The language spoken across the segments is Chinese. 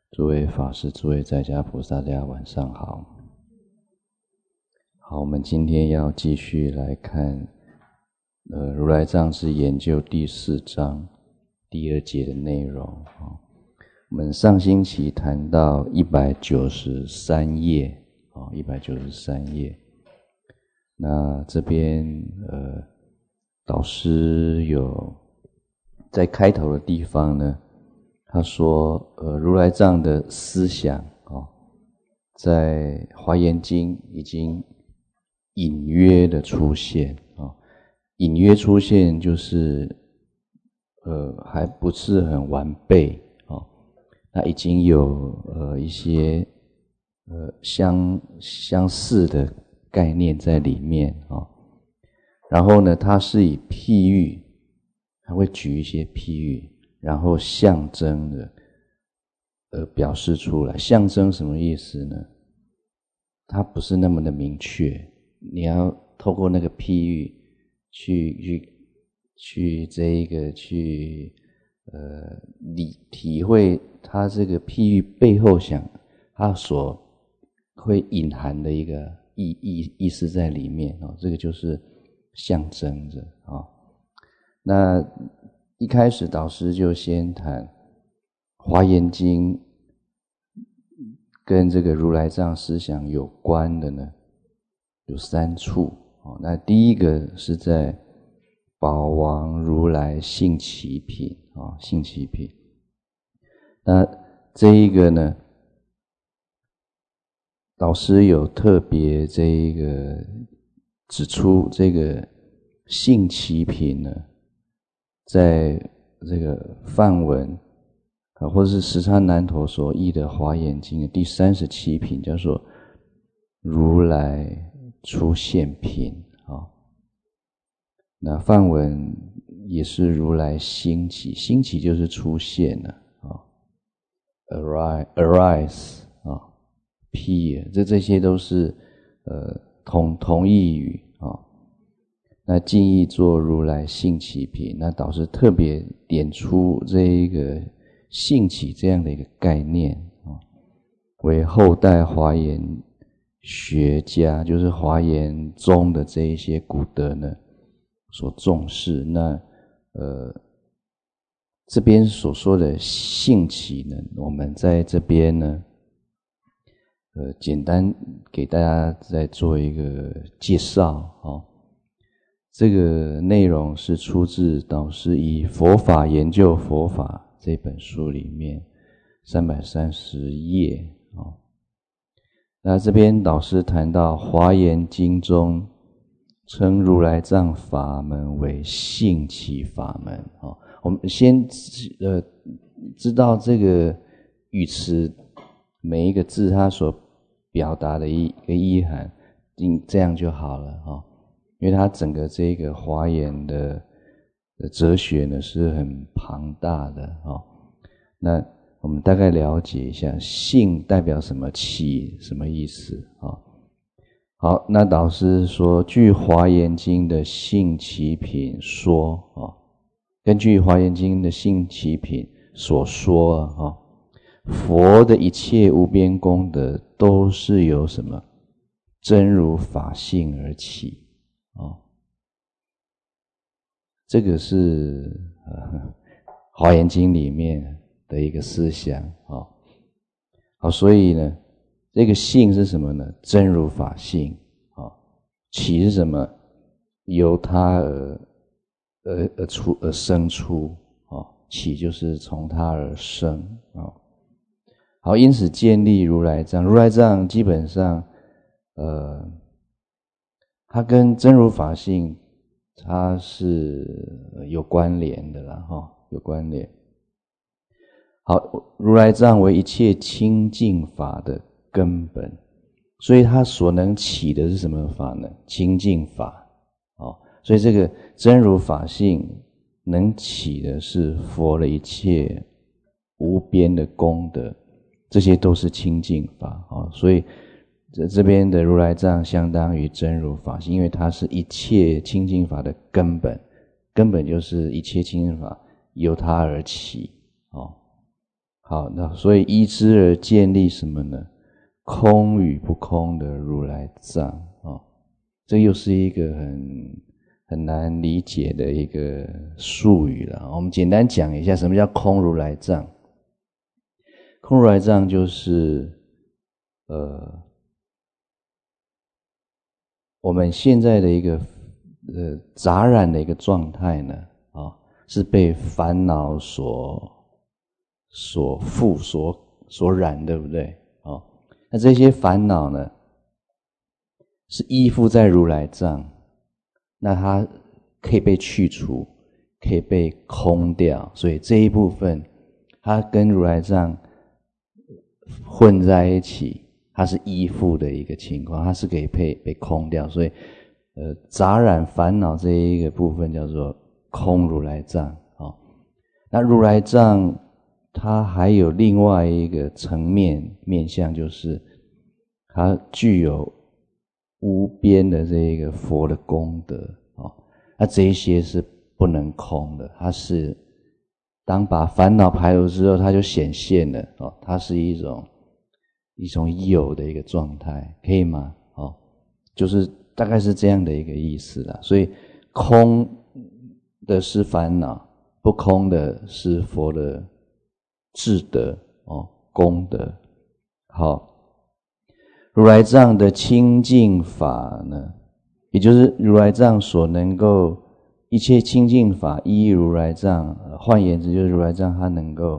诸位法师、诸位在家菩萨，大家晚上好。好，我们今天要继续来看如来藏是研究第4章第2节的内容。我们上星期谈到193页，193页。那这边导师有在开头的地方呢，他说如来藏的思想在华严经已经隐约的出现隐约出现就是还不是很完备那已经有一些相似的概念在里面然后呢它是以譬喻，它会举一些譬喻，然后象征的表示出来。象征什么意思呢？它不是那么的明确，你要透过那个譬喻去体会它这个譬喻背后它所会隐含的一个意思在里面这个就是象征着那一开始导师就先谈华严经跟这个如来藏思想有关的呢有3处那第一个是在宝王如来性起品性起品。那这一个呢导师有特别这一个指出，这个性起品呢在这个梵文或者是时叉难陀所译的华严经的第37品叫做如来出现品那梵文也是如来兴起，兴起就是出现了arise appear 这些都是同义语那近义做如来性起品。那导师特别点出这一个性起这样的一个概念为后代华严学家，就是华严宗的这一些古德呢所重视。那这边所说的性起呢，我们在这边呢简单给大家再做一个介绍这个内容是出自导师以佛法研究佛法这本书里面330页那这边导师谈到华严经中称如来藏法门为性起法门我们先知道这个语词每一个字它所表达的一个意涵，这样就好了因为它整个这个华严的哲学呢是很庞大的那我们大概了解一下性代表什么，起什么意思好，那导师说据华严经的性起品说根据华严经的性起品所说佛的一切无边功德都是由什么真如法性而起这个是华严经里面的一个思想好，所以呢这个性是什么呢？真如法性起是什么？由它而生出起就是从它而生好，因此建立如来藏。如来藏基本上它跟真如法性它是有关联的啦有关联。好，如来藏为一切清净法的根本，所以它所能起的是什么法呢？清净法所以这个真如法性能起的是佛的一切无边的功德，这些都是清净法所以这边的如来藏相当于真如法性，因为它是一切清净法的根本，根本就是一切清净法由它而起好，那所以依之而建立什么呢？空与不空的如来藏啊，这又是一个很难理解的一个术语了。我们简单讲一下什么叫空如来藏。空如来藏就是我们现在的一个杂染的一个状态呢，是被烦恼所缚所染，对不对？那这些烦恼呢，是依附在如来藏，那它可以被去除，可以被空掉，所以这一部分它跟如来藏混在一起，它是依附的一个情况，它是可以被空掉，所以杂染烦恼这一个部分叫做空如来藏。那如来藏它还有另外一个层面向，就是它具有无边的这个佛的功德。那这一些是不能空的，它是当把烦恼排除之后，它就显现了。它是一种有的一个状态，可以吗？就是大概是这样的一个意思啦。所以空的是烦恼，不空的是佛的智德功德。好，如来藏的清净法呢，也就是如来藏所能够一切清净法依如来藏，换言之就是如来藏它能够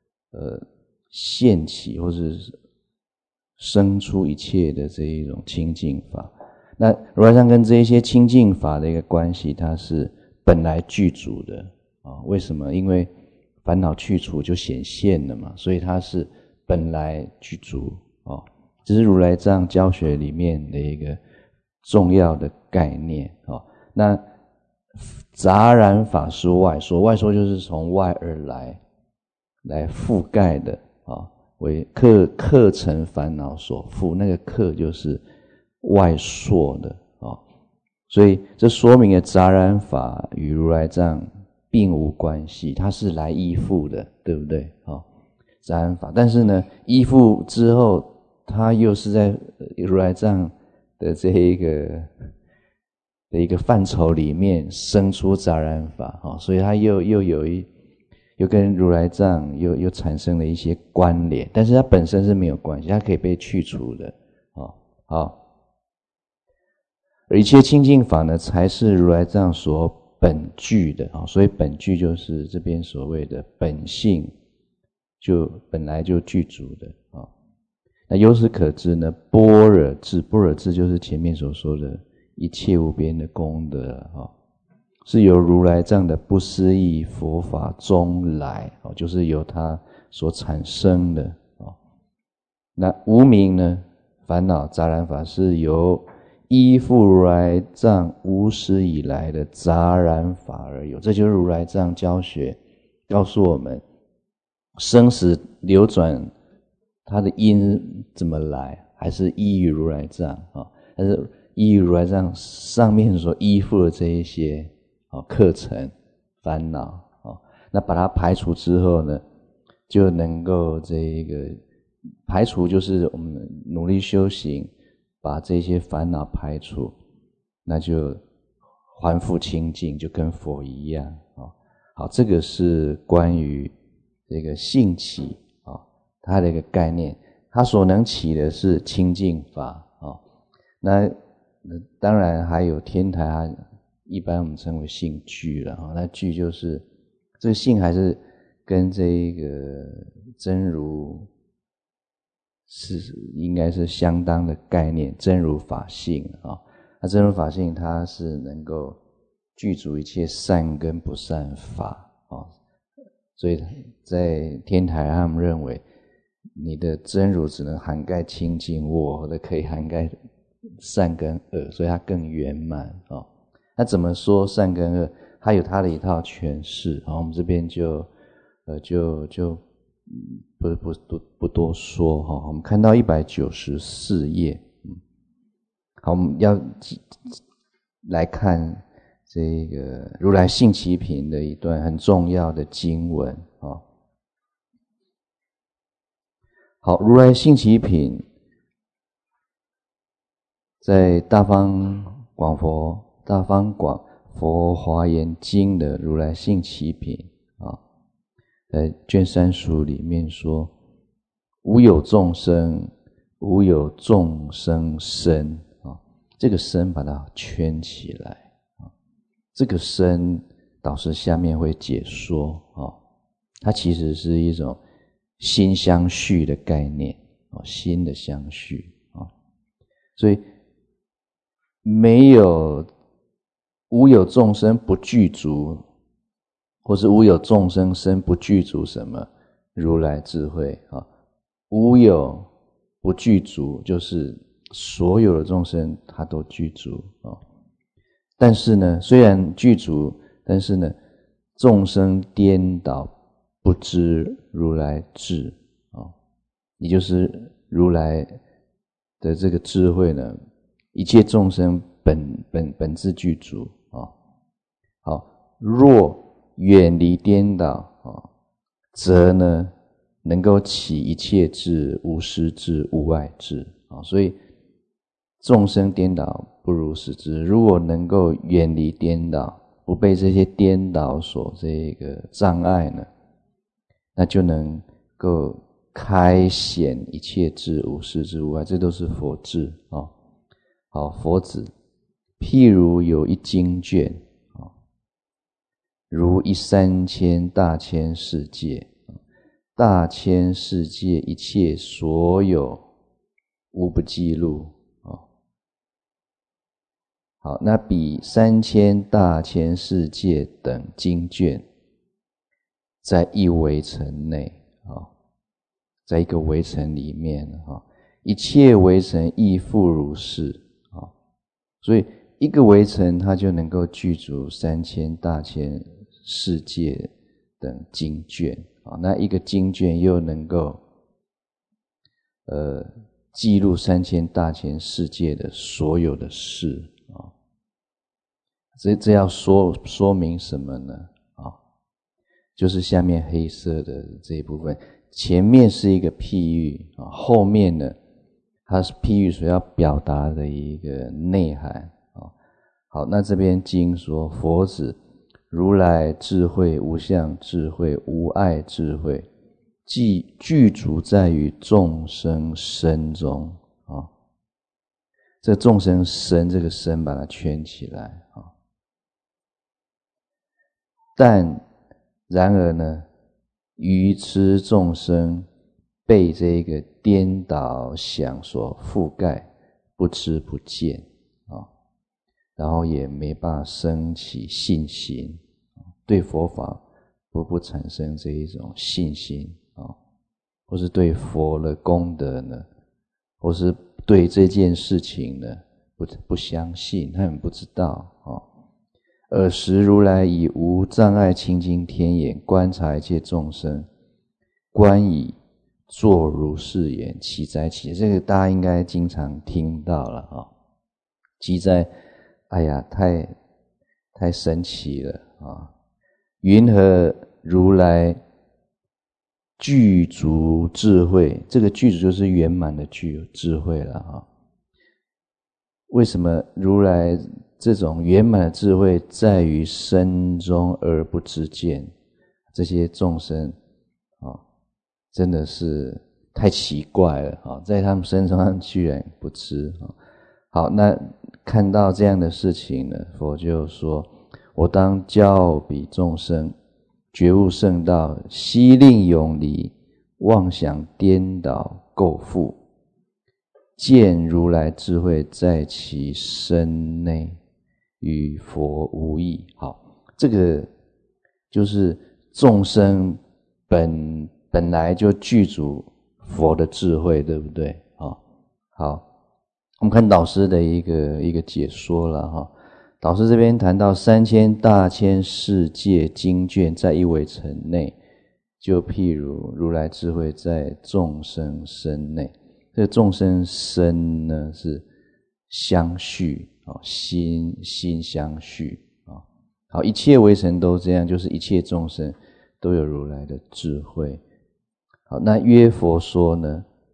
现起或是生出一切的这一种清净法。那如来藏跟这一些清净法的一个关系，它是本来具足的为什么？因为烦恼去除就显现了嘛，所以它是本来具足这是如来藏教学里面的一个重要的概念那杂染法是外说，外说就是从外而来覆盖的为客尘烦恼所覆，那个客就是外说的所以这说明了杂染法与如来藏并无关系，它是来依附的，对不对？杂染法，但是呢，依附之后，它又是在如来藏的这一个范畴里面生出杂染法所以它又跟如来藏又产生了一些关联，但是它本身是没有关系，它可以被去除的好。而一切清净法呢，才是如来藏所本具的所以本具就是这边所谓的本性，就本来就具足的那由此可知呢，般若智就是前面所说的一切无边的功德是由如来藏的不思议佛法中来就是由它所产生的那无明呢，烦恼杂染法是由依附如来藏无始以来的杂染法而有，这就是如来藏教学告诉我们生死流转它的因怎么来，还是依于如来藏但是依于如来藏上面所依附的这一些课程烦恼那把它排除之后呢，就能够这个排除，就是我们努力修行把这些烦恼排除，那就还复清净，就跟佛一样好，这个是关于这个性起它的一个概念，它所能起的是清净法那当然还有天台它一般我们称为性具了那具就是这个性还是跟这个真如是应该是相当的概念，真如法性那真如法性它是能够具足一切善跟不善法所以在天台他们认为你的真如只能涵盖清净，我的可以涵盖善跟恶，所以它更圆满那怎么说善跟恶，它有它的一套诠释我们这边就不多说我们看到194页好，我们要来看这个如来性起品的一段很重要的经文好，如来性起品在大方广佛华严经的如来性起品啊，在卷三书里面说，无有众生，无有众生身啊，这个身把它圈起来啊，这个身导师下面会解说啊，它其实是一种心相续的概念啊，心的相续啊，所以无有众生不具足，或是无有众生身不具足什么如来智慧啊，无有不具足就是所有的众生他都具足啊，但是呢，虽然具足，但是呢，众生颠倒不知如来智啊，也就是如来的这个智慧呢，一切众生本自具足啊。好，若远离颠倒啊，则呢能够起一切智，无师智，无碍智啊。所以众生颠倒不如是智，如果能够远离颠倒，不被这些颠倒所这个障碍呢，那就能够开显一切智，无师智，无碍，这都是佛智啊。好，佛子譬如有一经卷啊，如一3000大千世界，大千世界一切所有无不记录啊。好，那比3000大千世界等经卷，在一围城内啊，在一个围城里面啊，一切围城亦复如是啊。所以一个围城它就能够具足3000大千世界等经卷啊，那一个经卷又能够记录3000大千世界的所有的事啊。这要说明什么呢？啊，就是下面黑色的这一部分，前面是一个譬喻啊，后面呢，它是譬喻所要表达的一个内涵啊。好，那这边经说，佛子如来智慧，无相智慧，无碍智慧，即具足在于众生身中啊。这众生身，这个身把它圈起来啊。但然而呢，愚痴众生被这个颠倒想所覆盖，不知不见啊，然后也没办法生起信心，对佛法不产生这一种信心啊，或是对佛的功德呢，或是对这件事情呢不相信，他们不知道啊。尔时如来以无障碍清净天眼观察一切众生，观以作如是言：奇哉奇哉！这个大家应该经常听到了啊。奇哉，哎呀，太神奇了啊！云何如来具足智慧？这个具足就是圆满的智慧了啊。为什么如来这种圆满的智慧在于身中而不知见？这些众生啊，真的是太奇怪了啊，在他们身上居然不知啊。好，那看到这样的事情呢，佛就说：我当教彼众生觉悟圣道，悉令永离妄想颠倒垢覆，见如来智慧在其身内，与佛无异。好，这个就是众生本来就具足佛的智慧，对不对？好，我们看导师的一个解说了哈。导师这边谈到3000大千世界经卷在一围城内，就譬如如来智慧在众生身内。这个众生身呢是相续啊，心相续啊。好，一切微尘都这样，就是一切众生都有如来的智慧。好，那约佛说呢，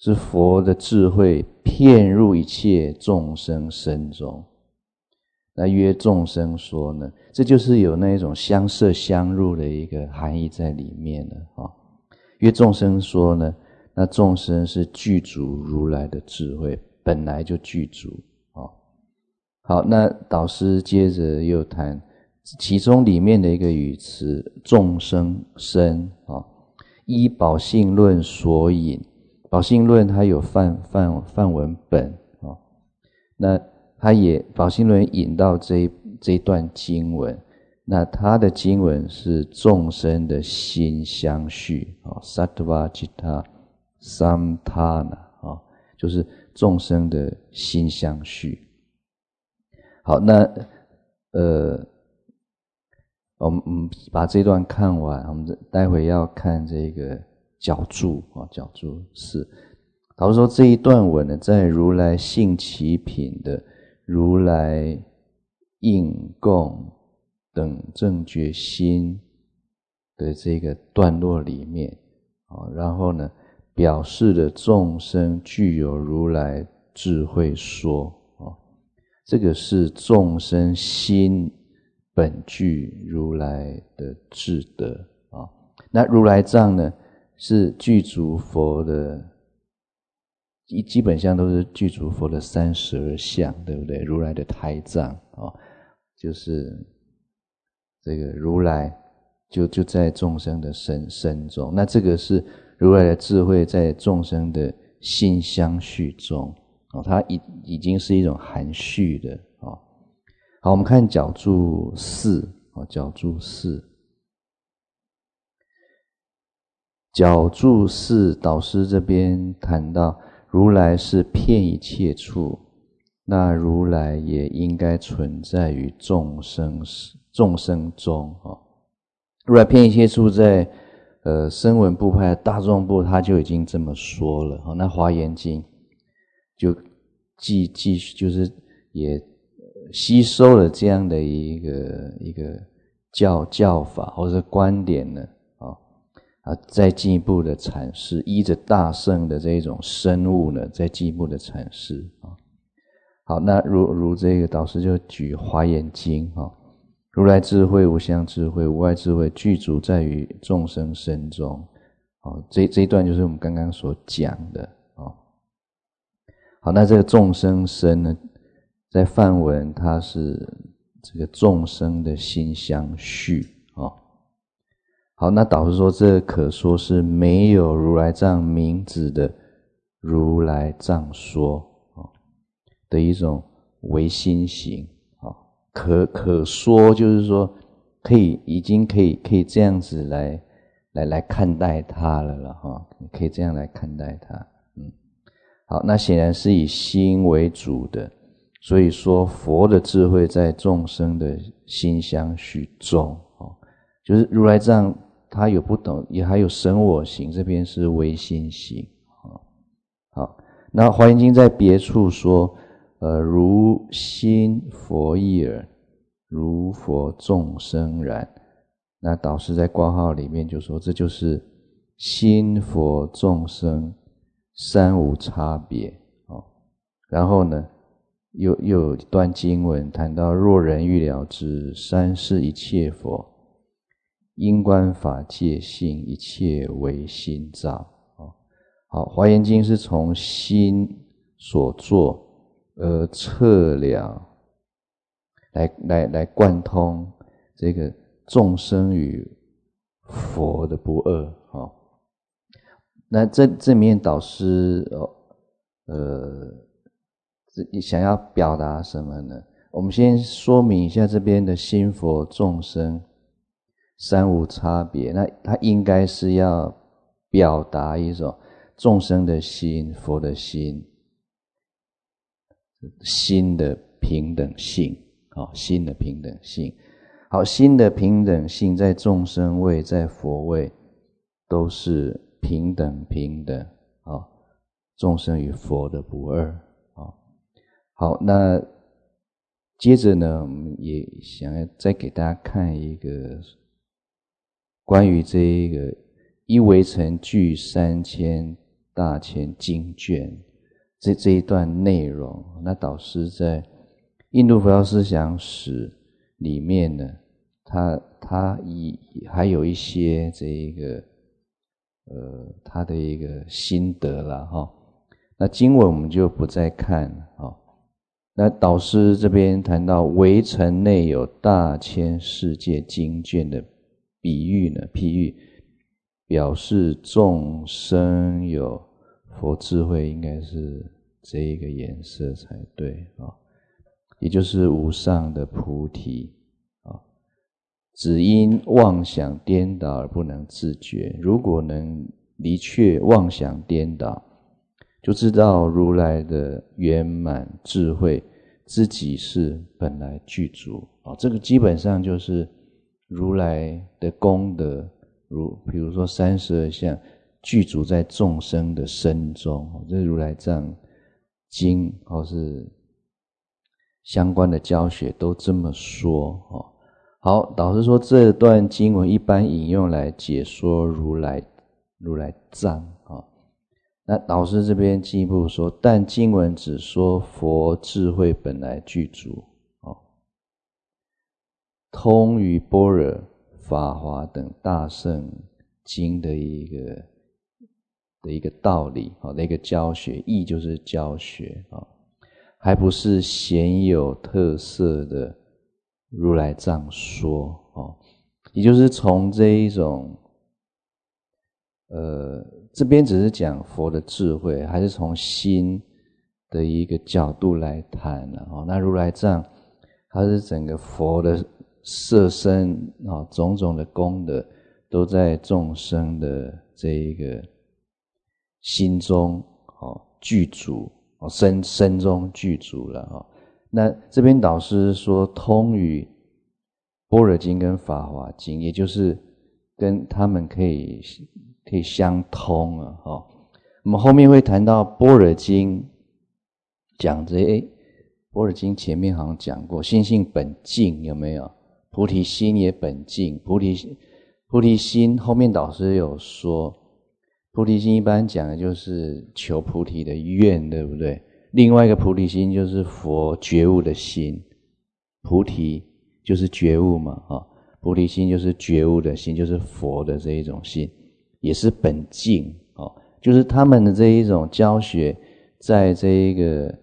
是佛的智慧遍入一切众生身中。那约众生说呢，这就是有那一种相摄相入的一个含义在里面了啊。约众生说呢，那众生是具足如来的智慧，本来就具足啊。好，那导师接着又谈其中里面的一个语词众生身啊，依宝性论所引。宝性论它有范文本啊，那它也宝性论引到这一段经文，那它的经文是众生的心相续啊 ，sattva citta samthana 啊，就是众生的心相续。好，那我们把这段看完，我们待会要看这个角注啊，角注4。导师说这一段文呢，在如来性其品的如来应供等正觉心的这个段落里面啊，然后呢，表示了众生具有如来智慧说啊，这个是众生心本具如来的智德啊。那如来藏呢，是具足佛的，基本上都是具足佛的32相，对不对？如来的胎藏啊，就是这个如来就在众生的身中，那这个是如来的智慧在众生的心相续中啊，它已经是一种含蓄的啊。好，我们看角注4啊，角注4。角注4，导师这边谈到如来是遍一切处，那如来也应该存在于众生中啊。如来遍一切处在声闻部派大众部他就已经这么说了啊。那华严经就继续就是也吸收了这样的一个教法或者观点呢再进一步的阐释，依着大乘的这种深悟呢，再进一步的阐释啊。好，那如这个导师就举华严经啊，如来智慧无相智慧，无碍智慧，具足在于众生身中。好，这一段就是我们刚刚所讲的啊。好，那这个众生身呢，在梵文它是这个众生的心相续啊。好，那导师说这可说是没有如来藏名字的如来藏说的一种唯心行可说就是说已经可以这样子来看待它了啦可以这样来看待它。好，那显然是以心为主的，所以说佛的智慧在众生的心相续中就是如来藏它有不同，也还有生我行，这边是唯心行好，那华严经在别处说如心佛意耳，如佛众生然。那导师在括号里面就说这就是心佛众生三无差别然后呢又有一段经文谈到若人欲了知三世一切佛，因观法界性，一切唯心造好，华严经是从心所作而彻了来贯通这个众生与佛的不二那这面导师想要表达什么呢？我们先说明一下这边的心佛众生三无差别，那它应该是要表达一种众生的心，佛的心，心的平等性心的平等性。好，心的平等性在众生位在佛位都是平等众生与佛的不二好，那接着呢，我们也想要再给大家看一个关于这一个一微尘具3000 大千经卷这一段内容。那导师在印度佛教思想史里面呢，他还有一些这个他的一个心得啦哈。那经文我们就不再看哈。那导师这边谈到围城内有大千世界经卷的比喻呢，譬喻表示众生有佛智慧，应该是这一个颜色才对啊，也就是无上的菩提啊。只因妄想颠倒而不能自觉，如果能离却妄想颠倒，就知道如来的圆满智慧自己是本来具足啊。这个基本上就是如来的功德，比如说32相具足在众生的身中，这是如来藏经或是相关的教学都这么说。好，导师说这段经文一般引用来解说如来藏。那导师这边进一步说，但经文只说佛智慧本来具足，通于般若、法华等大圣经的一个道理，的一个教学，义就是教学，还不是鲜有特色的如来藏说，也就是从这一种这边只是讲佛的智慧，还是从心的一个角度来谈了。那如来藏它是整个佛的色身种种的功德都在众生的这一个心中具足，身中具足了。那这边导师说通于般若经跟法华经，也就是跟他们可以相通了。我们后面会谈到般若经，讲着般若经前面好像讲过心性本净，有没有？菩提心也本净，菩提心后面导师有说，菩提心一般讲的就是求菩提的愿，对不对？另外一个菩提心就是佛觉悟的心，菩提就是觉悟嘛，菩提心就是觉悟的心，就是佛的这一种心，也是本净，就是他们的这一种教学，在这一个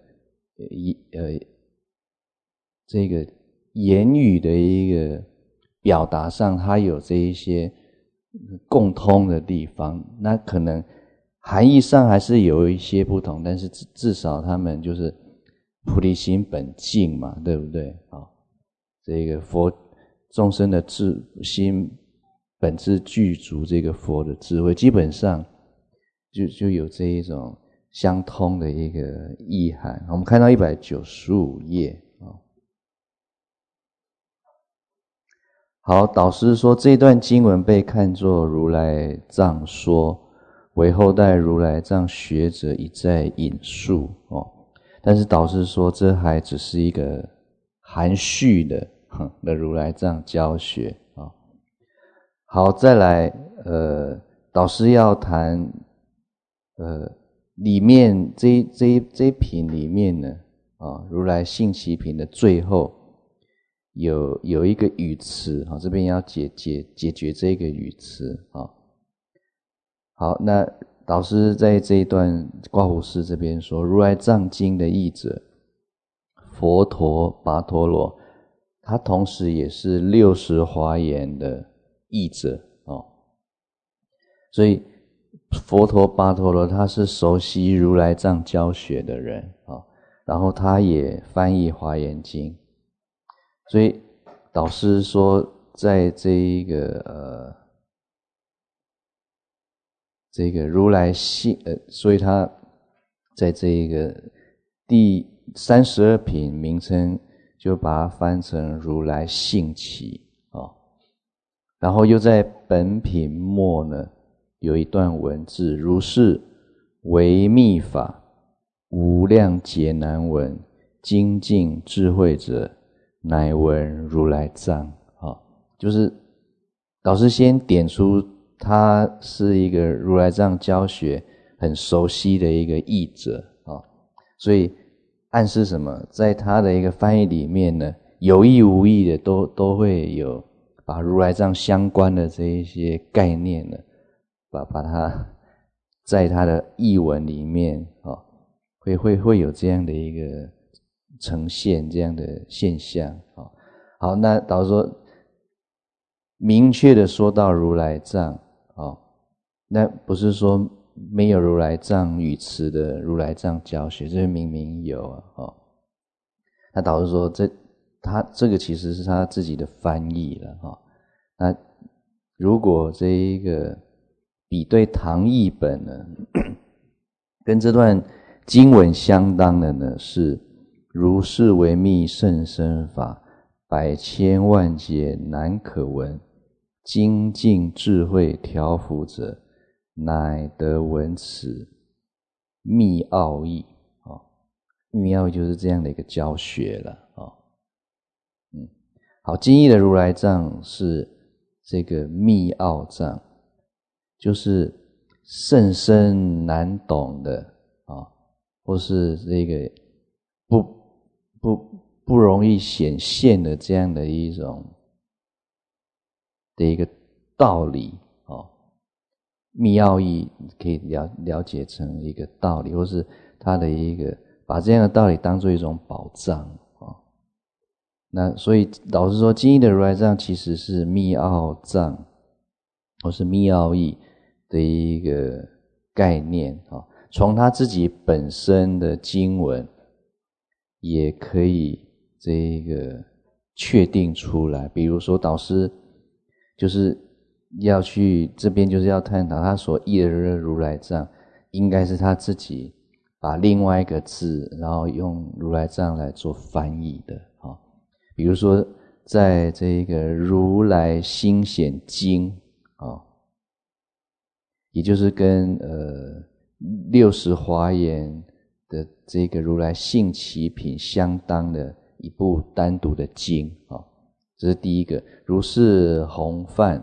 这个言语的一个表达上，它有这一些共通的地方，那可能含义上还是有一些不同，但是至少他们就是菩提心本净嘛，对不对？这个佛众生的心本自具足，这个佛的智慧基本上就有这一种相通的一个意涵。我们看到195页。好，导师说这段经文被看作如来藏说，为后代如来藏学者一再引述，但是导师说这还只是一个含蓄的如来藏教学。好，再来导师要谈里面这一品里面呢，如来信其品的最后有一个语词，这边要解决这个语词。好，那导师在这一段刮胡诗这边说，如来藏经的译者佛陀跋陀罗，他同时也是60华严的译者，所以佛陀跋陀罗他是熟悉如来藏教学的人，然后他也翻译华严经，所以导师说在这一个如来信所以他在这一个第32品名称就把它翻成如来信期，然后又在本品末呢有一段文字，如是为密法，无量劫难闻，精进智慧者乃闻如来藏。就是导师先点出它是一个如来藏教学， 很熟悉的一个译者啊，所以暗示什么？在他的一个翻译里面呢，有意无意的都会有把如来藏相关的这一些概念呢，把它在他的译文里面啊，会有这样的一个呈现，这样的现象啊。好，那导致说明确的说到如来藏啊，那不是说没有如来藏语词的如来藏教学，这明明有啊。那导致说他这个其实是他自己的翻译了哈。那如果这一个比对唐译本呢，跟这段经文相当的呢是如是微密甚深法，百千万劫难可闻，精进智慧调伏者，乃得闻此密奥义。密奥义就是这样的一个教学了啊。好，经义的如来藏是这个密奥藏，就是甚深难懂的啊，或是这个不容易显现的这样的一种的一个道理啊。密奥义可以了解成一个道理，或是它的一个把这样的道理当作一种宝藏啊。那所以老实说，经义的如来藏其实是密奥藏或是密奥义的一个概念啊。从他自己本身的经文也可以这个确定出来。比如说导师就是要去这边就是要探讨他所译的如来藏应该是他自己把另外一个字然后用如来藏来做翻译的啊。比如说在这个如来心显经啊，也就是跟60华严的这个如来性起品相当的一部单独的经啊，这是第一个。如是弘范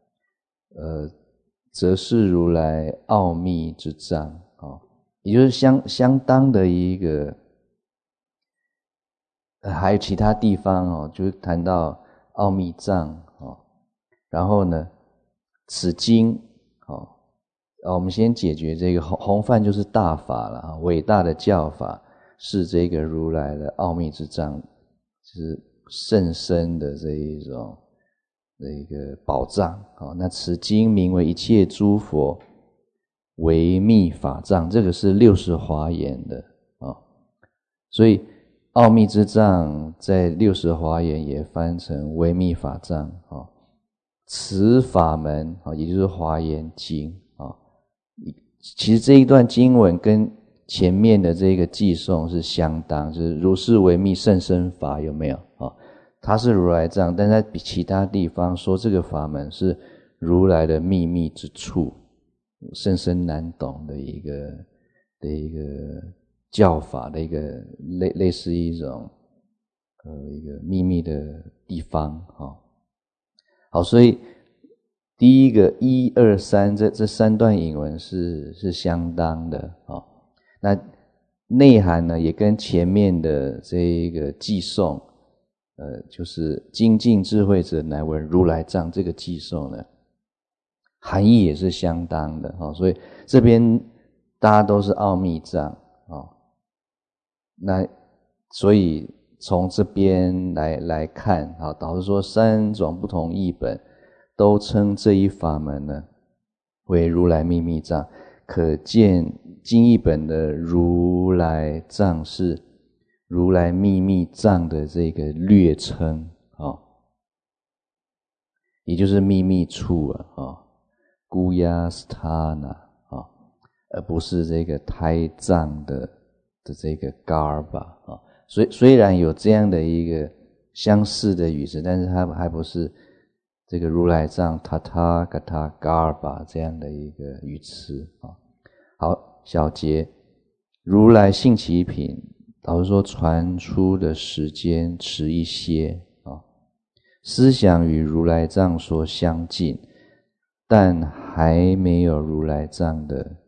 则是如来奥秘之藏啊，也就是相当的一个还有其他地方哦，就是谈到奥秘藏哦，然后呢，此经哦，我们先解决这个弘范就是大法了啊，伟大的教法是这个如来的奥秘之藏，是甚深的这一种的一个宝藏啊。那此经名为一切诸佛微密法藏，这个是60华严的啊，所以奥秘之藏在60华严也翻成微密法藏啊。此法门啊，也就是华严经啊。其实这一段经文跟前面的这个偈颂是相当，就是如是微密甚深法，有没有啊？它是如来藏，但在其他地方说这个法门是如来的秘密之处，甚深难懂的一个教法的一个类似一种一个秘密的地方啊。好，所以第一个1、2、3这3段引文是相当的啊。那内涵呢也跟前面的这一个偈颂就是精进智慧者乃闻如来藏这个偈颂呢含义也是相当的啊。所以这边大家都是奥秘藏啊。那所以从这边来看啊，导致说3种不同译本都称这一法门呢为如来秘密藏，可见经译本的如来藏是如来秘密藏的这个略称啊，也就是秘密处啊，Guya Sthana啊，而不是这个胎藏的这个 Garbha 啊。虽然有这样的一个相似的语词，但是它还不是这个如来藏 Tathagata Garbha 这样的一个语词啊。好，小节如来性起品，老实说传出的时间迟一些啊，思想与如来藏所相近，但还没有如来藏的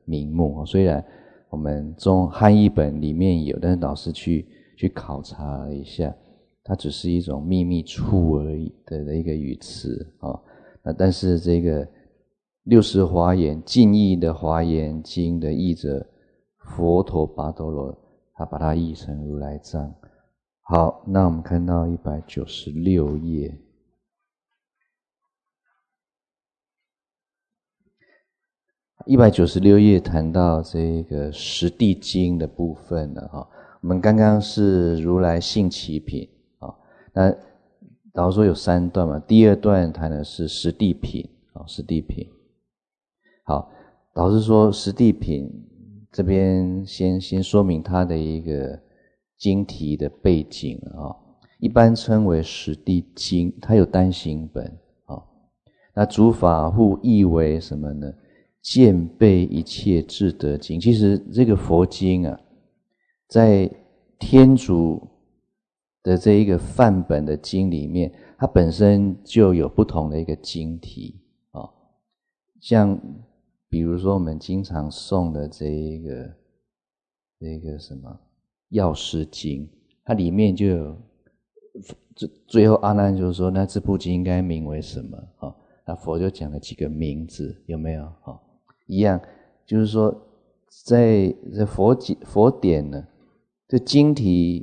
名目。虽然我们中汉译本里面有，但是老师去考察了一下，它只是一种秘密处而已的一个语词啊。那但是这个六十华严净译的华严经的译者佛陀跋陀罗，他把它译成如来藏。好，那我们看到196页。196页谈到这个十地经的部分了哈。我们刚刚是如来性起品啊，那老师说有3段嘛，第2段谈的是十地品啊，十地品。好，老师说十地品这边先说明它的一个经题的背景啊，一般称为十地经，它有单行本啊。那主法护译为什么呢？见备一切智德经。其实这个佛经啊，在天竺的这一个范本的经里面，它本身就有不同的一个经题啊，像比如说我们经常诵的这个什么药师经，它里面就有最后阿难就是说，那这部经应该名为什么啊？那佛就讲了几个名字，有没有啊？一样，就是说在佛典呢，这经题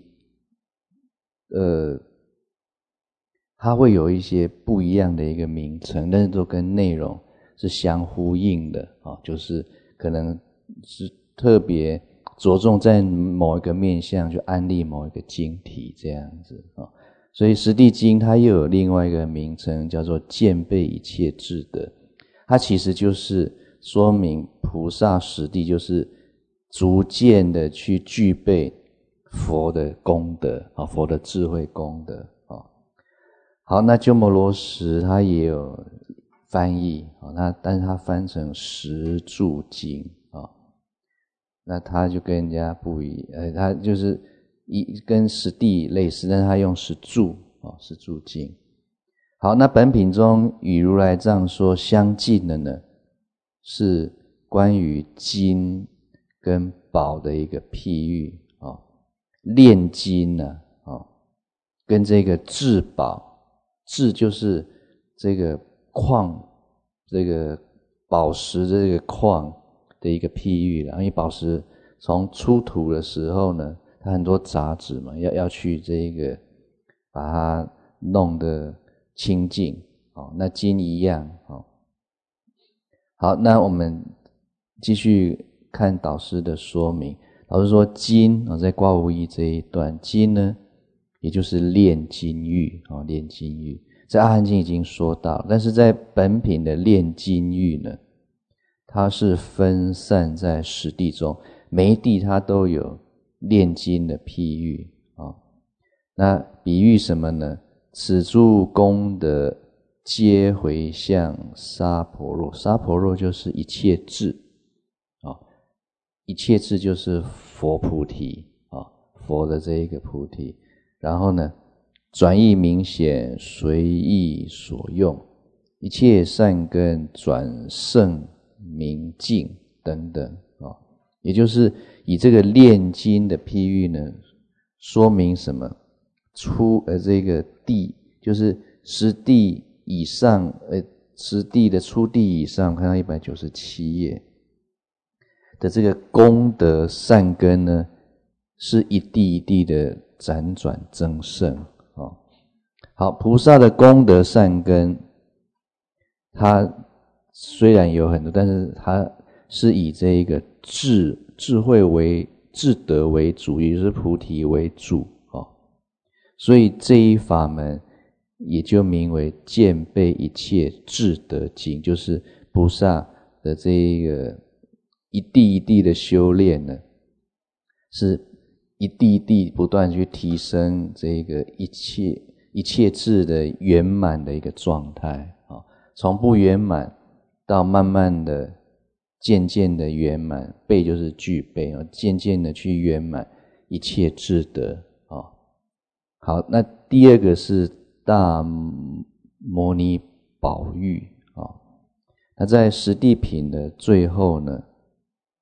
它会有一些不一样的一个名称，但是都跟内容是相呼应的啊，就是可能是特别着重在某一个面向，就安立某一个经题这样子啊。所以十地经它又有另外一个名称，叫做见备一切智德，它其实就是说明菩萨十地就是逐渐的去具备佛的功德啊，佛的智慧功德啊。好，那鸠摩罗什他也有翻译啊，但是他翻成十住经啊，那他就跟人家不一，他就是跟十地类似，但是他用十住啊，十住经。好，那本品中与如来藏说相近的呢，是关于金跟宝的一个譬喻啊，炼金呢啊，跟这个至宝，至就是这个矿，这个宝石这个矿的一个譬喻了。因为宝石从出土的时候呢，它很多杂质嘛，要去这个把它弄得清净哦，那金一样哦。好，那我们继续看导师的说明。导师说金在卦无义这一段，金呢也就是炼金玉炼金玉，在阿含经已经说到，但是在本品的炼金玉呢，它是分散在十地中，每一地它都有炼金的譬喻那比喻什么呢？此诸功德皆回向娑婆若，娑婆若就是一切智一切智就是佛菩提佛的这一个菩提。然后呢，转义明显，随意所用，一切善根转胜明净等等也就是以这个炼金的譬喻呢，说明什么？这个地就是十地以上十地的初地以上，看到197页的这个功德善根呢，是一地一地的辗转增胜好，菩萨的功德善根，它虽然有很多，但是它是以这一个智慧为智德为主，也就是菩提为主所以这一法门也就名为见备一切智德经，就是菩萨的这一个一地一地的修炼呢，是一地一地不断去提升这个一切智的圆满的一个状态从不圆满到慢慢的渐渐的圆满，备就是具备渐渐的去圆满一切智德好，那第二个是大摩尼宝玉那在十地品的最后呢，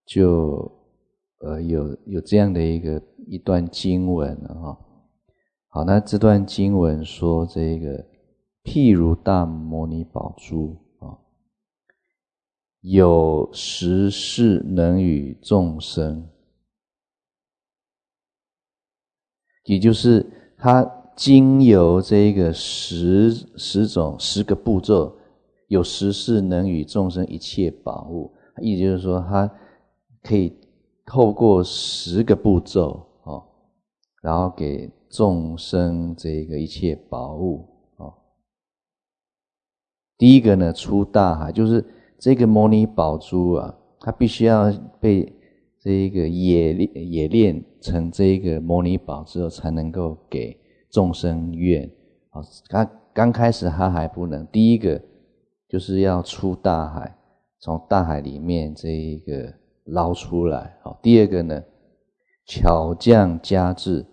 就有这样的一段经文哈。好，那这段经文说这个譬如大摩尼宝珠啊，有十事能与众生，也就是它经由这个十个步骤，有十事能与众生一切宝物，意思就是说它可以透过10个步骤然后给众生这个一切宝物第一个呢，出大海，就是这个摩尼宝珠啊，它必须要被这个冶炼成这个摩尼宝之后，才能够给众生愿它刚开始它还不能。第一个就是要出大海，从大海里面这一个捞出来。第二个呢，巧匠加制，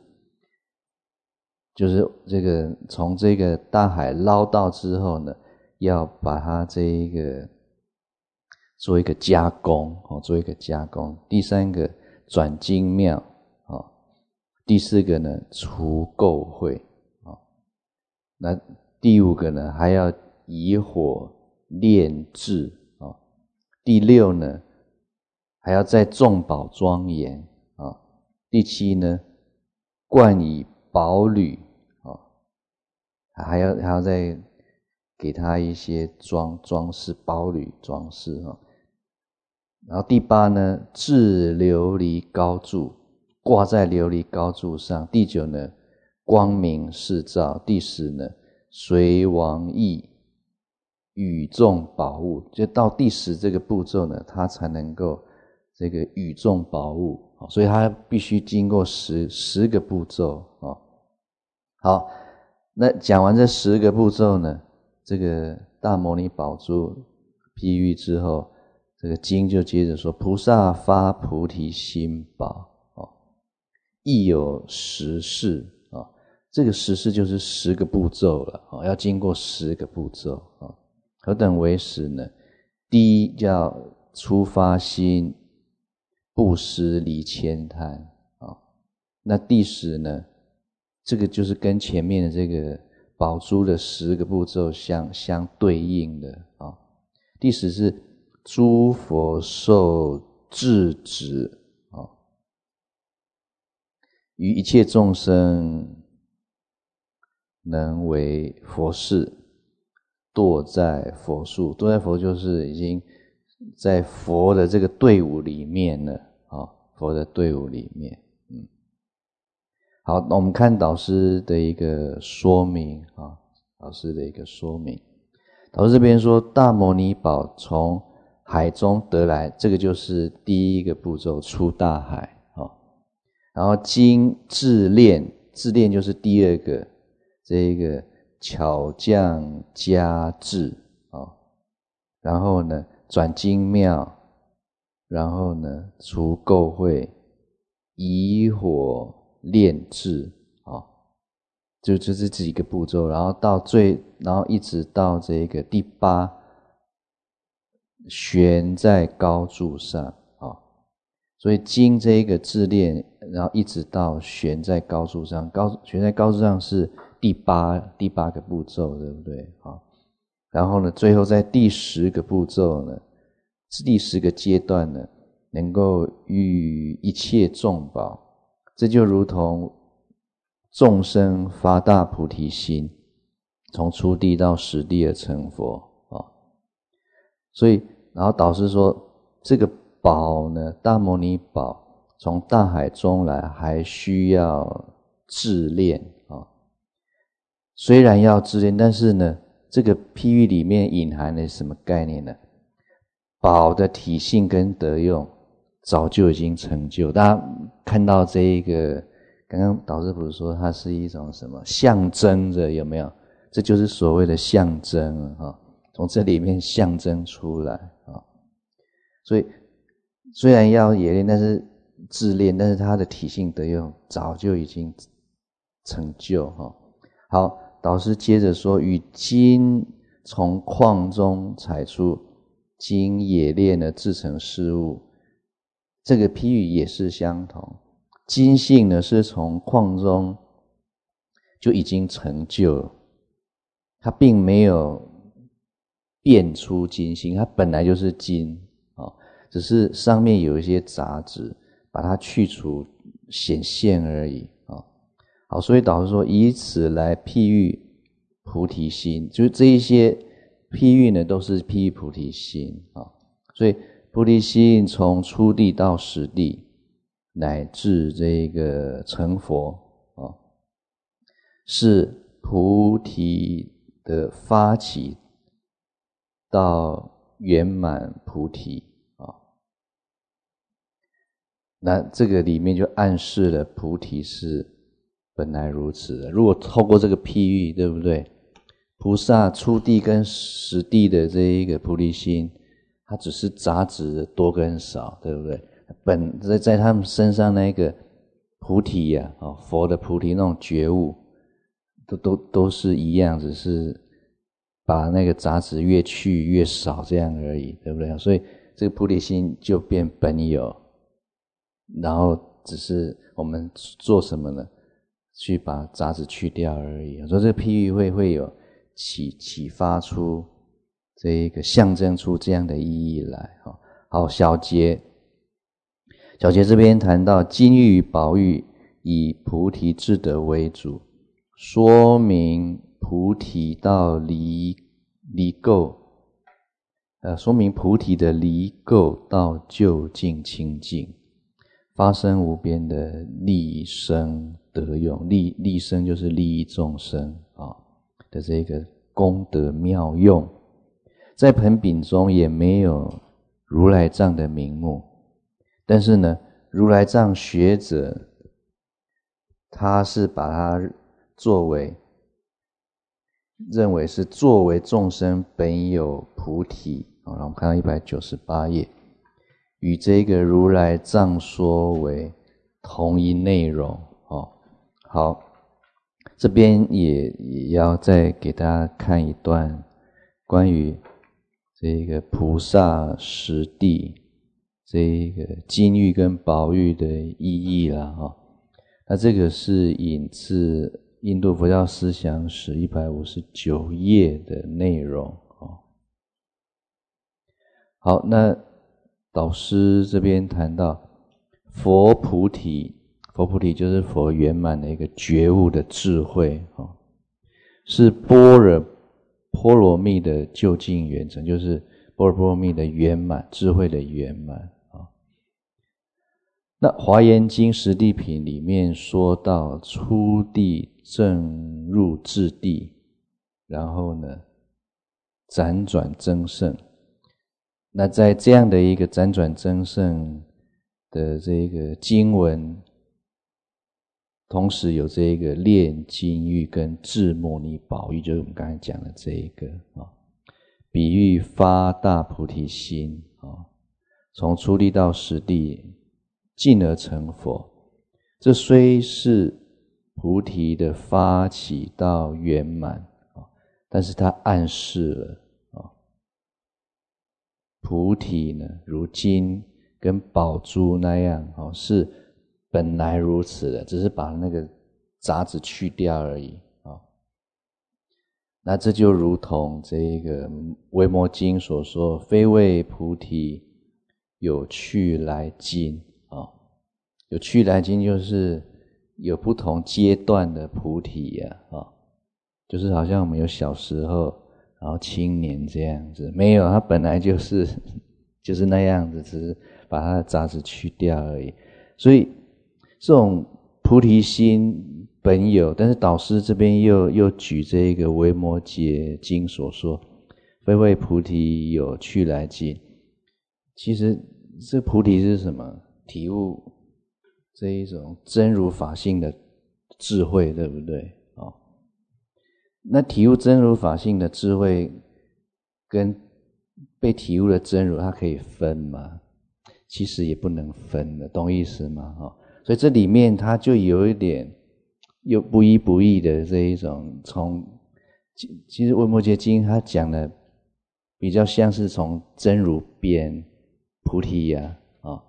就是这个从这个大海捞到之后呢，要把它这一个做一个加工做一个加工。第三个转精妙第四个呢除垢秽那第五个呢还要以火炼制第六呢还要再众宝庄严第七呢冠以宝履还要再给他一些装饰宝履装饰然后第八呢置琉璃高柱，挂在琉璃高柱上。第九呢光明示照。第10呢随王意与众宝物，就到第10这个步骤呢，它才能够这个与众宝物所以它必须经过10个步骤好，那讲完这10个步骤呢，这个大摩尼宝珠譬喻之后，这个经就接着说，菩萨发菩提心宝亦有10事这个10事就是10个步骤了要经过10个步骤何等为10呢？第一叫初发心，布施离慳贪那第10呢，这个就是跟前面的这个宝珠的10个步骤相对应的第10是诸佛受制止于一切众生能为佛事，堕在佛树。堕在佛就是已经在佛的这个队伍里面了佛的队伍里面好，那我们看导师的一个说明导师的一个说明。导师这边说大摩尼宝从海中得来，这个就是第一个步骤，出大海然后经制炼，制炼就是第二个，这个巧匠加制然后呢转精妙，然后呢除垢秽，以火炼制就是这几个步骤，然后一直到这个第8，悬在高柱上所以经这个制炼，然后一直到悬在高柱上，悬在高柱上是第八个步骤，对不对然后呢最后在第10个步骤呢，是第10个阶段呢，能够与一切众宝，这就如同众生发大菩提心，从初地到10地而成佛所以然后导师说这个宝呢，大摩尼宝从大海中来，还需要制炼虽然要制炼，但是呢这个譬喻里面隐含的什么概念呢？宝的体性跟德用早就已经成就。大家看到这一个，刚刚导师不是说它是一种什么象征的，有没有？这就是所谓的象征从这里面象征出来所以虽然要冶炼，但是自炼，但是它的体性德用早就已经成就好，导师接着说，与金从矿中采出，经冶炼了制成事物， 这个譬喻也是相同。金性呢是从矿中就已经成就了，它并没有变出金性，它本来就是金，只是上面有一些杂质把它去除显现而已。好，所以导师说以此来譬喻菩提心，就是这一些譬喻呢都是譬喻菩提心。所以菩提心从初地到实地乃至这个成佛，是菩提的发起到圆满菩提。那这个里面就暗示了菩提是本来如此的。如果透过这个譬喻，对不对？菩萨初地跟实地的这一个菩提心，它只是杂质的多跟少，对不对？在他们身上那个菩提啊，佛的菩提那种觉悟，都是一样，只是把那个杂质越去越少这样而已，对不对？所以这个菩提心就变本有，然后只是我们做什么呢？去把杂质去掉而已。所以这个譬喻会有启发出这一个象征出这样的意义来。好，小节这边谈到金玉与宝玉以菩提智德为主，说明菩提到离垢，说明菩提的离垢到究竟清净，发生无边的利生得用，利生就是利益众生的这个功德妙用。在盆饼中也没有如来藏的名目，但是呢，如来藏学者他是把它认为是作为众生本有菩提。我们看到198页，与这个如来藏说为同一内容。好，这边也要再给大家看一段关于这个菩萨实地这个金玉跟宝玉的意义啦。那这个是引自印度佛教思想史159页的内容。好，那导师这边谈到佛菩提就是佛圆满的一个觉悟的智慧，是般若波罗蜜的究竟圆成，就是般若波罗蜜的圆满，智慧的圆满。那华严经实地品里面说到初地正入智地，然后呢辗转增胜。那在这样的一个辗转增胜的这个经文，同时有这个炼金玉跟智摩尼宝玉，就是我们刚才讲的这一个比喻发大菩提心，从初地到实地进而成佛。这虽是菩提的发起到圆满，但是它暗示了菩提呢如金跟宝珠那样是本来如此的，只是把那个杂质去掉而已。那这就如同这个维摩经所说，非谓菩提有去来经。有去来经就是有不同阶段的菩提就是好像我们有小时候，然后青年这样子，没有，它本来就是那样子，只是把它的杂质去掉而已。所以这种菩提心本有，但是导师这边又举这个维摩诘经所说，非谓菩提有去来经。其实这菩提是什么？体悟这一种真如法性的智慧，对不对？那体悟真如法性的智慧跟被体悟的真如，它可以分吗？其实也不能分的，懂意思吗？所以这里面它就有一点又不依不依的这一种，其实维摩诘经它讲的比较像是从真如变菩提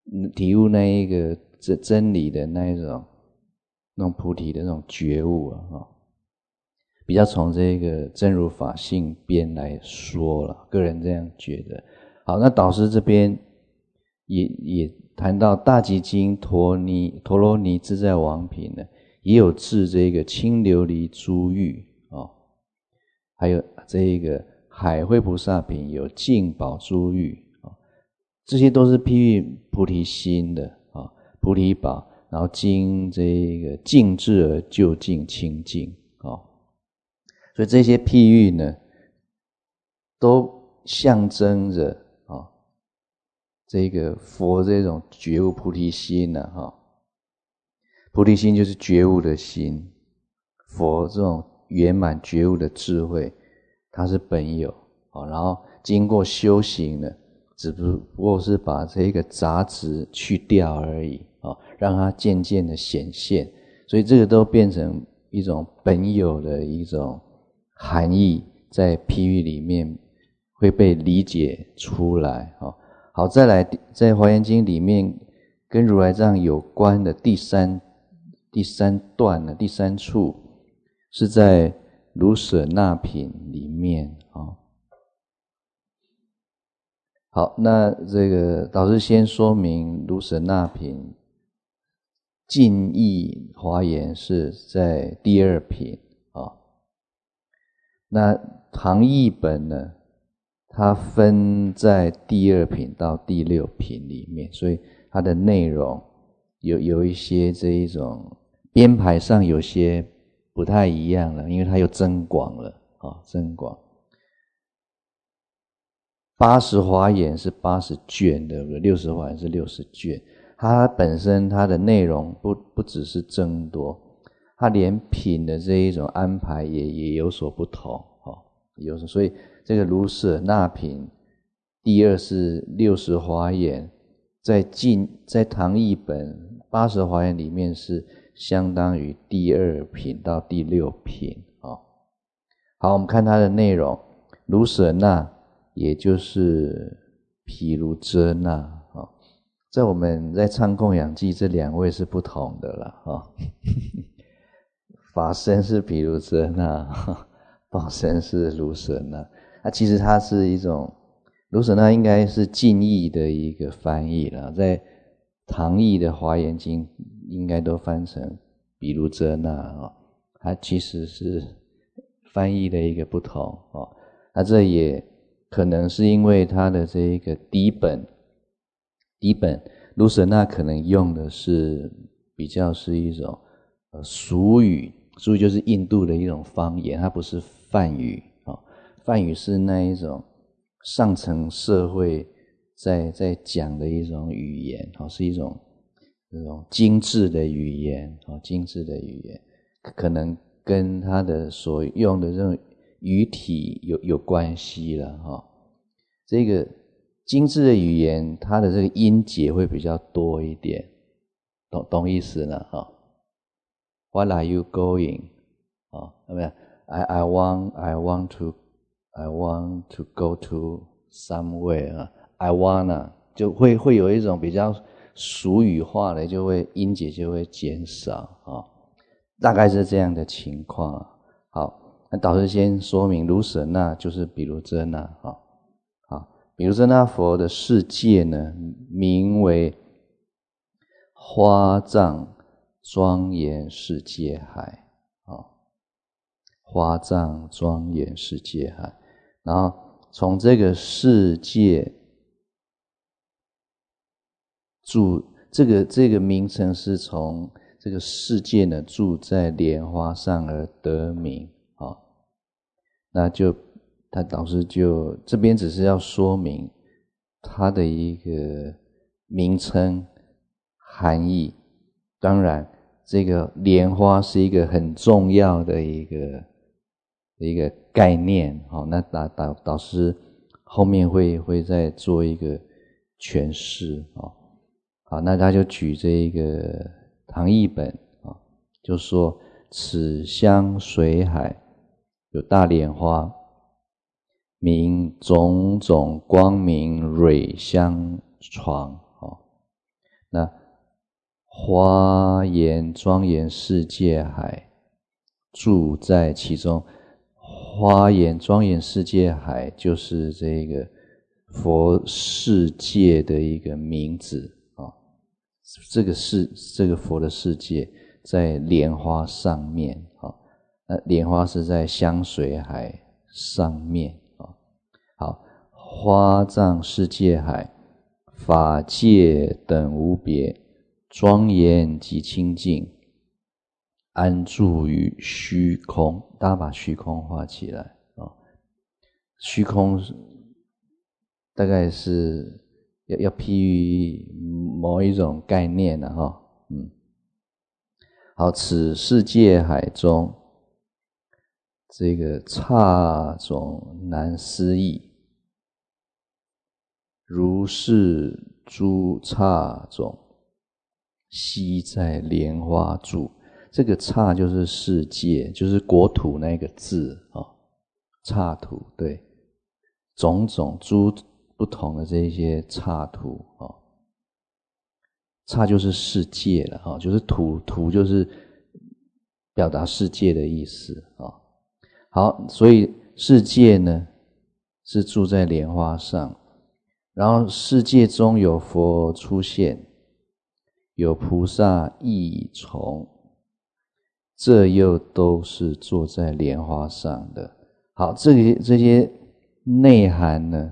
体悟那一个真理的那种菩提的那种觉悟比较从这个真如法性边来说了，个人这样觉得。好，那导师这边也谈到大集经陀罗尼自在王品呢，也有治这个清琉璃珠玉还有这个海会菩萨品有净宝珠玉这些都是譬喻菩提心的菩提宝，然后经这个净智而究竟清净所以这些譬喻呢，都象征着这个佛这种觉悟菩提心菩提心就是觉悟的心，佛这种圆满觉悟的智慧，它是本有然后经过修行呢，只不过是把这个杂质去掉而已让它渐渐的显现，所以这个都变成一种本有的一种含义，在譬喻里面会被理解出来好，再来在华严经里面跟如来藏有关的第三段呢，第三处是在卢舍那品里面好，那这个导师先说明卢舍那品近义华严是在第二品那唐译本呢，它分在第二品到第六品里面，所以它的内容有一些这一种编排上有些不太一样了，因为它又增广了增广。80华严是80卷，对不对？60华严是60卷，它本身它的内容不只是增多，它连品的这一种安排也有所不同所以这个卢舍那品第二是60华严，在唐译本80华严里面是相当于第二品到第六品好，我们看它的内容，卢舍那也就是毗卢遮那在我们在唱供养记这两位是不同的了法身是毗卢遮那，报身是卢舍那其实它是一种卢舍那应该是近义的一个翻译啦，在唐译的华严经应该都翻成毗卢遮那它其实是翻译的一个不同那这也可能是因为它的这一个底本卢舍那可能用的是比较是一种俗语就是印度的一种方言，它不是梵语梵语是那一种上层社会在讲的一种语言是一种这种精致的语言可能跟它的所用的这种语体有关系了这个精致的语言它的这个音节会比较多一点，懂意思了What are you going? I want to go to somewhere. I wanna 就会有一种比较俗语化的，就会音节就会减少大概是这样的情况好，那导师先说明卢舍那就是毗卢遮那毗卢遮那佛的世界呢，名为花藏庄严世界海花藏庄严世界海，然后从这个世界住这个名称是从这个世界呢住在莲花上而得名那就他导师就这边只是要说明它的一个名称含义，当然这个莲花是一个很重要的一个概念那导师后面会再做一个诠释好，那他就举这一个唐译本就说此香水海有大莲花，名种种光明蕊香床那华严庄严世界海住在其中，华严庄严世界海就是这个佛世界的一个名字啊。这个佛的世界在莲花上面啊，那莲花是在香水海上面啊。好，花藏世界海，法界等无别，庄严及清净，安住于虚空。大家把虚空画起来啊。虚空大概是要譬喻某一种概念了哈。好，此世界海中，这个刹种难思议，如是诸刹种，悉在莲花住。这个刹就是世界，就是国土那个字啊，刹土，对，种种诸不同的这些刹土啊，刹就是世界了啊，就是土就是表达世界的意思啊。好，所以世界呢是住在莲花上，然后世界中有佛出现，有菩萨亦从，这又都是坐在莲花上的。好，这些内涵呢，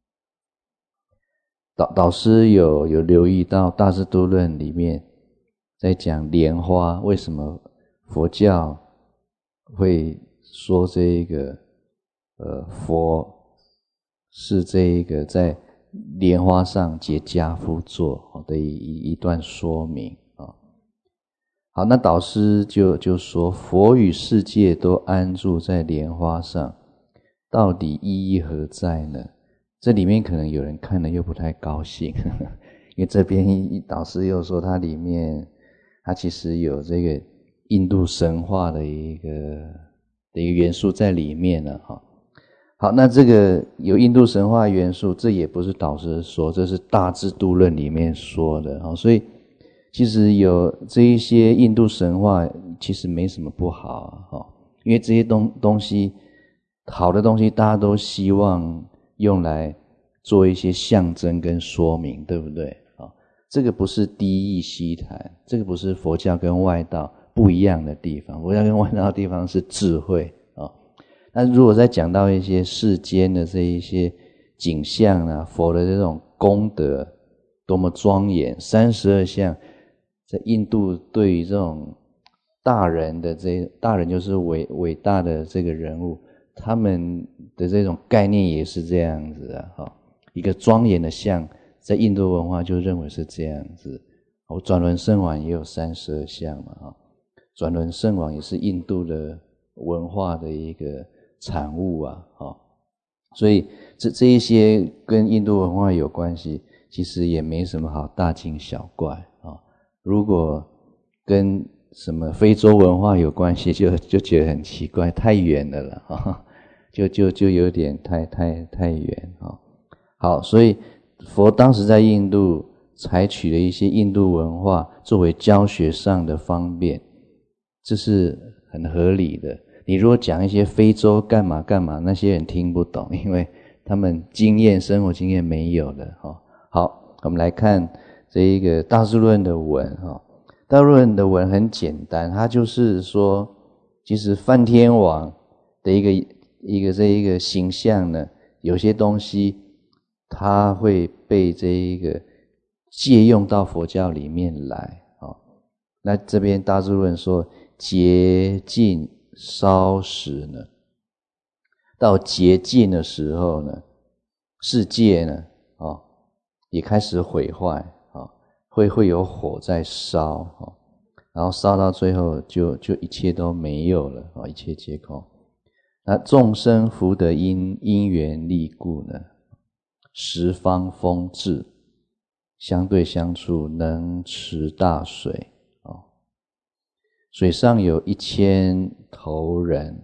导师有留意到《大智度论》里面在讲莲花，为什么佛教会说这个佛是这个在莲花上结跏趺坐的一段说明啊。好，那导师就说，佛与世界都安住在莲花上，到底意义何在呢？这里面可能有人看了又不太高兴，因为这边导师又说它里面它其实有这个印度神话的一个元素在里面了哈。好，那这个有印度神话元素，这也不是导师说，这是大智度论里面说的啊。所以其实有这一些印度神话其实没什么不好啊，因为这些东西好的东西大家都希望用来做一些象征跟说明，对不对？这个不是低义西谈，这个不是佛教跟外道不一样的地方。佛教跟外道的地方是智慧啊。那如果再讲到一些世间的这一些景象啊，佛的这种功德多么庄严，32相，在印度对于这种大人就是伟大的这个人物，他们的这种概念也是这样子啊。一个庄严的像，在印度文化就认为是这样子。转轮圣王也有32相嘛，转轮圣王也是印度的文化的一个产物啊。所以这一些跟印度文化有关系，其实也没什么好大惊小怪啊。如果跟什么非洲文化有关系，就觉得很奇怪，太远了啦，就有点太远啊。好，所以佛当时在印度采取了一些印度文化作为教学上的方便，这是很合理的。你如果讲一些非洲干嘛，那些人听不懂，因为他们生活经验没有的。好，我们来看这一个大智论的文。大智论的文很简单，它就是说，其实梵天王的一个形象呢，有些东西它会被这一个借用到佛教里面来。那这边大智论说，竭尽烧时呢，到竭尽的时候呢，世界呢也开始毁坏，会有火在烧，然后烧到最后就一切都没有了，一切皆空。那众生福德因缘力故呢，十方风至，相对相处，能持大水，水上有1000头人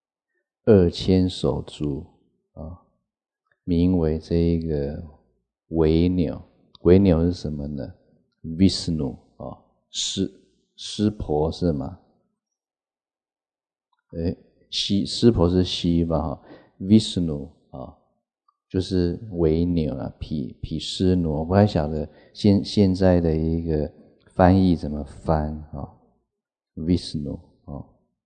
，2000手足，名为这一个维纽，维纽是什么呢 ？Vishnu 啊，湿婆是吗？湿婆是西吧？哈 ，Vishnu 啊，就是维纽啊，毗湿奴，我不太晓得现在的一个翻译怎么翻啊 ？Vishnu 啊，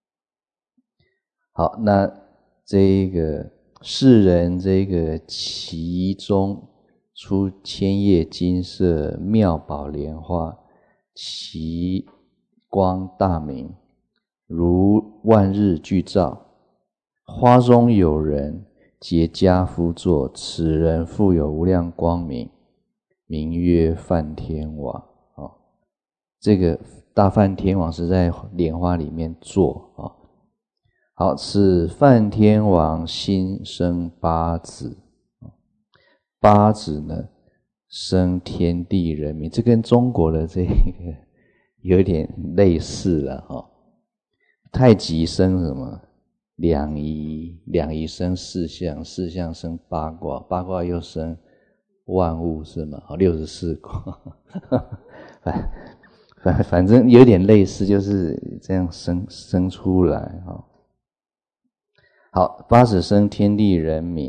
好，那这一个世人这个其中出千叶金色妙宝莲花，其光大明，如万日俱照。花中有人结跏趺坐，此人复有无量光明，名曰梵天王。这个大梵天王是在莲花里面坐啊。好，此梵天王心生八子，八子呢生天地人民，这跟中国的这个有点类似了哈。太极生什么？两仪，两仪生四象，四象生八卦，八卦又生万物是吗？64卦，反正有点类似，就是这样生出来哈。好，八子生天地人民，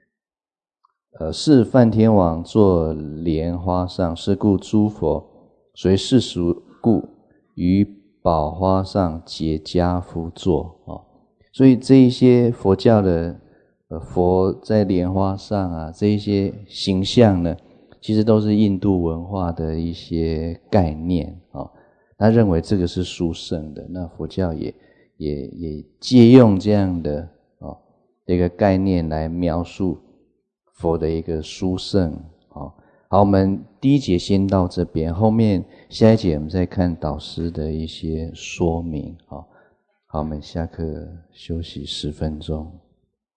是梵天王坐莲花上，是故诸佛随世俗故于宝花上结跏趺坐啊。所以这一些佛教的佛在莲花上啊，这一些形象呢，其实都是印度文化的一些概念啊。他认为这个是殊胜的，那佛教也借用这样的一个概念来描述佛的一个殊胜啊。好，我们第一节先到这边，后面下一节我们再看导师的一些说明啊。好，我们下课休息10分钟。